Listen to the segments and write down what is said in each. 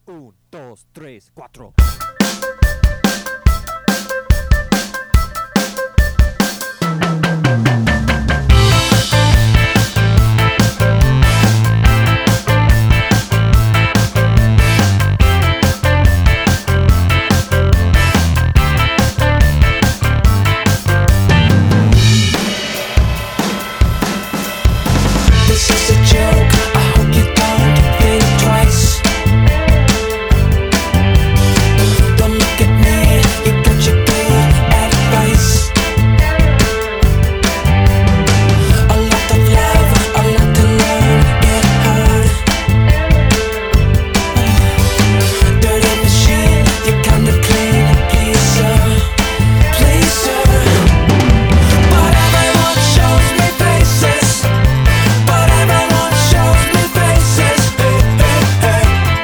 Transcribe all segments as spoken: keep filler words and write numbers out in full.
Un, dos, tres, cuatro. This is a joke, I hope you don't think twice. Don't look at me, you got your good advice. A lot of love, a lot to learn, get hard. Dirty machine, you're kinda clean, please sir, please sir. But everyone shows me faces. But everyone shows me faces. Hey, hey, hey.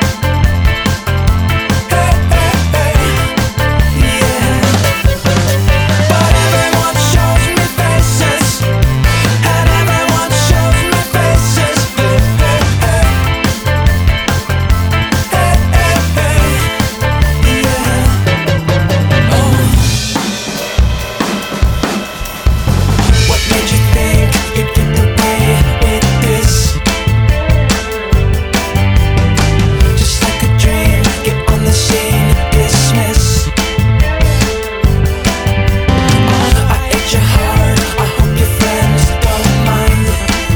Hey, hey, hey. Yeah. But everyone shows me faces. And everyone shows me faces. Hey, hey, hey. Hey, hey, hey. Yeah. Oh. What made you think you'd get away with this? Just like a dream, get on the scene, dismiss. I ate your heart, I hope your friends don't mind.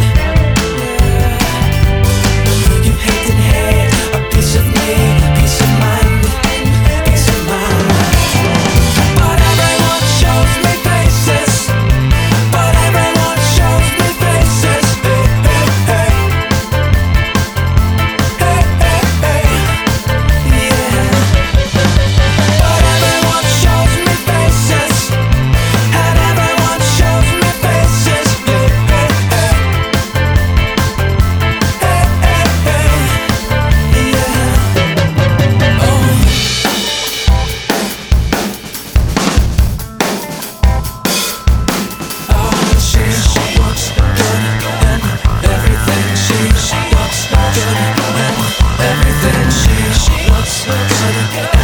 You hate and hate a piece of me, peace of mind, peace of mind. But everyone shows me faces. But everyone shows me faces. Hey, hey, hey. Hey, hey, hey. Yeah. But everyone shows me faces. And everyone shows me faces. Hey, hey, hey. Hey, hey, hey. Yeah. Oh. Oh, she looks good and everything. She looks good and everything. She looks good.